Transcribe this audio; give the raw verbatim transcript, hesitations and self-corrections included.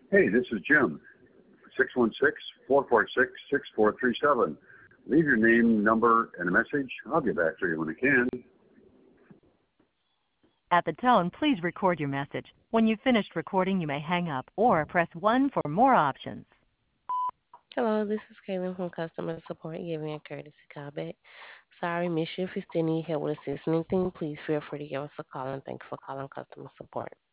Hey, this is Jim. six one six, four four six, six four three seven. Leave your name, number, and a message. I'll get back to you when I can. At the tone, please record your message. When you've finished recording, you may hang up or press one for more options. Hello, this is Kaylin from customer support giving a courtesy call back. Sorry, miss you. If you still need help with assisting anything, please feel free to give us a call and thanks for calling customer support.